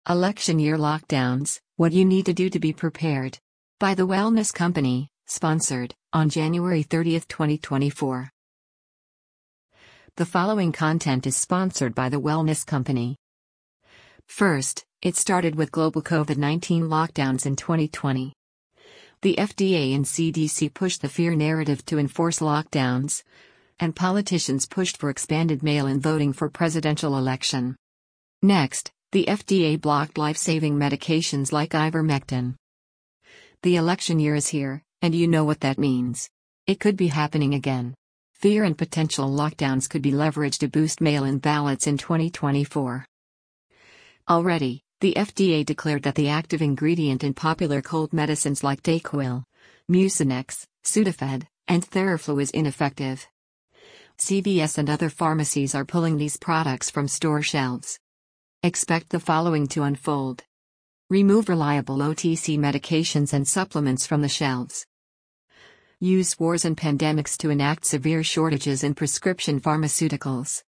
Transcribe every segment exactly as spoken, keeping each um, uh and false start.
Election Year Lockdowns, What You Need to Do to Be Prepared. By The Wellness Company, sponsored, on January thirtieth, twenty twenty-four. The following content is sponsored by The Wellness Company. First, it started with global COVID nineteen lockdowns in twenty twenty. The F D A and C D C pushed the fear narrative to enforce lockdowns, and politicians pushed for expanded mail-in voting for presidential election. Next, the F D A blocked life-saving medications like ivermectin. The election year is here, and you know what that means. It could be happening again. Fear and potential lockdowns could be leveraged to boost mail-in ballots in twenty twenty-four. Already, the F D A declared that the active ingredient in popular cold medicines like Dayquil, Mucinex, Sudafed, and Theraflu is ineffective. C V S and other pharmacies are pulling these products from store shelves. Expect the following to unfold. Remove reliable O T C medications and supplements from the shelves. Use wars and pandemics to enact severe shortages in prescription pharmaceuticals.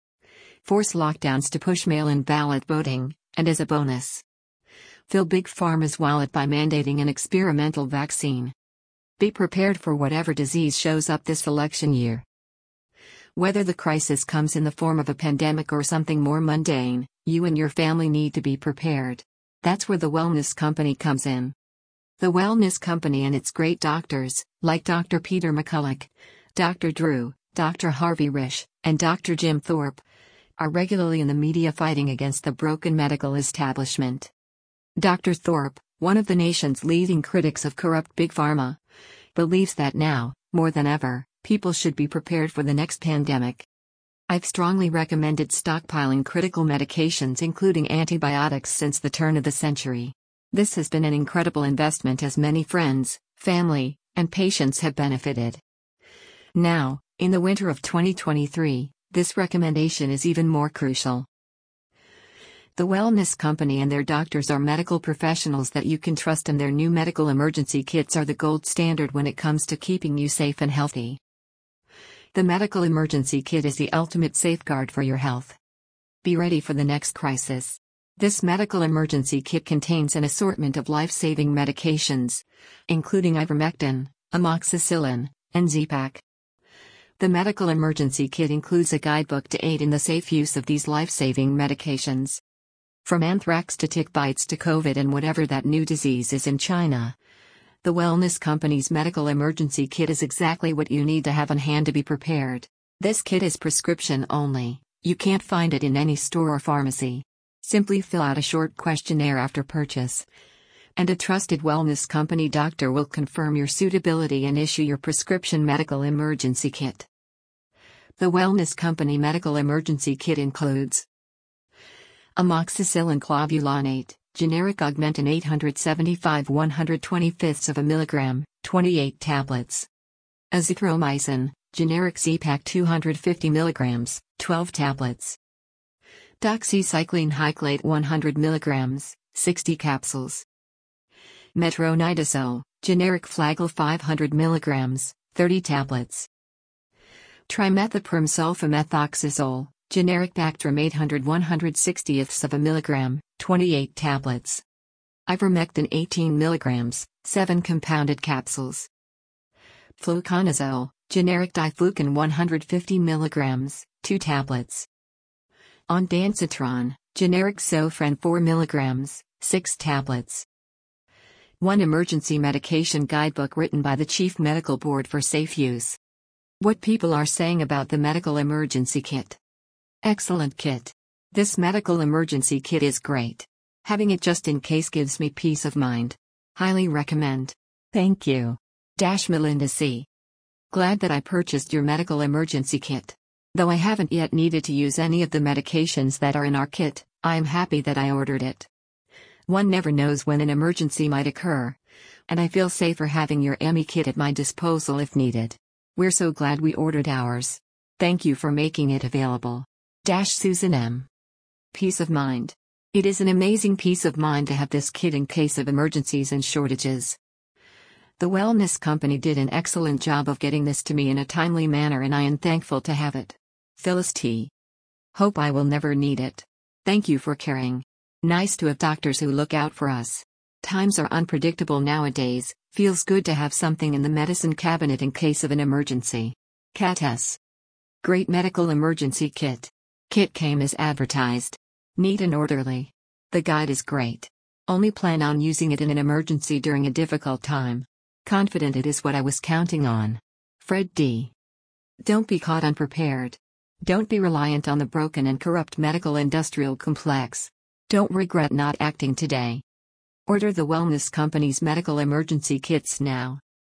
Force lockdowns to push mail-in ballot voting, and as a bonus, fill Big Pharma's wallet by mandating an experimental vaccine. Be prepared for whatever disease shows up this election year. Whether the crisis comes in the form of a pandemic or something more mundane, you and your family need to be prepared. That's where the Wellness Company comes in. The Wellness Company and its great doctors, like Doctor Peter McCulloch, Doctor Drew, Doctor Harvey Risch, and Doctor Jim Thorpe, are regularly in the media fighting against the broken medical establishment. Doctor Thorpe, one of the nation's leading critics of corrupt Big Pharma, believes that now, more than ever, people should be prepared for the next pandemic. I've strongly recommended stockpiling critical medications including antibiotics since the turn of the century. This has been an incredible investment as many friends, family, and patients have benefited. Now, in the winter of twenty twenty-three, this recommendation is even more crucial. The Wellness Company and their doctors are medical professionals that you can trust, and their new medical emergency kits are the gold standard when it comes to keeping you safe and healthy. The medical emergency kit is the ultimate safeguard for your health. Be ready for the next crisis. This medical emergency kit contains an assortment of life-saving medications, including ivermectin, amoxicillin, and Z-Pak. The medical emergency kit includes a guidebook to aid in the safe use of these life-saving medications. From anthrax to tick bites to COVID and whatever that new disease is in China, the Wellness Company's medical emergency kit is exactly what you need to have on hand to be prepared. This kit is prescription only. You can't find it in any store or pharmacy. Simply fill out a short questionnaire after purchase, and a trusted Wellness Company doctor will confirm your suitability and issue your prescription medical emergency kit. The Wellness Company medical emergency kit includes amoxicillin clavulanate, generic Augmentin eight seventy-five one hundred twenty-fifths of a milligram, twenty-eight tablets. Azithromycin, generic Z-Pak two hundred fifty milligrams, twelve tablets. Doxycycline hyclate one hundred milligrams, sixty capsules. Metronidazole, generic Flagyl five hundred milligrams, thirty tablets. Trimethoprim sulfamethoxazole, generic Bactrim eight hundred one hundred sixtieths of a milligram, twenty-eight tablets. Ivermectin eighteen milligrams, seven compounded capsules. Fluconazole, generic Diflucan one hundred fifty milligrams, two tablets. Ondansetron, generic Zofran four milligrams, six tablets. One emergency medication guidebook written by the Chief Medical Board for safe use. What people are saying about the medical emergency kit. Excellent kit. This medical emergency kit is great. Having it just in case gives me peace of mind. Highly recommend. Thank you. Dash Melinda C. Glad that I purchased your medical emergency kit. Though I haven't yet needed to use any of the medications that are in our kit, I am happy that I ordered it. One never knows when an emergency might occur, and I feel safer having your E M I kit at my disposal if needed. We're so glad we ordered ours. Thank you for making it available. Dash Susan M. Peace of mind. It is an amazing peace of mind to have this kit in case of emergencies and shortages. The Wellness Company did an excellent job of getting this to me in a timely manner, and I am thankful to have it. Phyllis T. Hope I will never need it. Thank you for caring. Nice to have doctors who look out for us. Times are unpredictable nowadays, feels good to have something in the medicine cabinet in case of an emergency. Cat S. Great medical emergency kit. Kit came as advertised. Neat and orderly. The guide is great. Only plan on using it in an emergency during a difficult time. Confident it is what I was counting on. Fred D. Don't be caught unprepared. Don't be reliant on the broken and corrupt medical industrial complex. Don't regret not acting today. Order the Wellness Company's medical emergency kits now.